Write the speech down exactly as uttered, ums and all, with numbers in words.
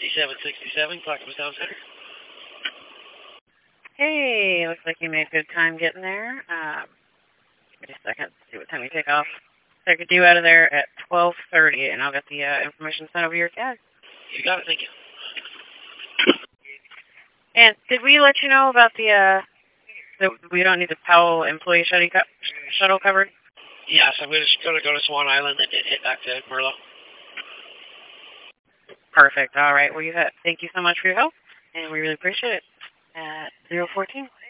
fifty-seven sixty-seven, Clackamas Town Center. Hey, looks like you made good time getting there. Um, give me a second to see what time you take off. So I could do out of there at twelve thirty, and I'll get the uh, information sent over your tag. You got it, thank you. And did we let you know about the, uh, that we don't need the Powell employee shuttle, co shuttle covered? Yes, I'm just going to go to Swan Island and hit back to Merlo. Perfect. All right. Well, you have, thank you so much for your help, and we really appreciate it. At zero fourteen.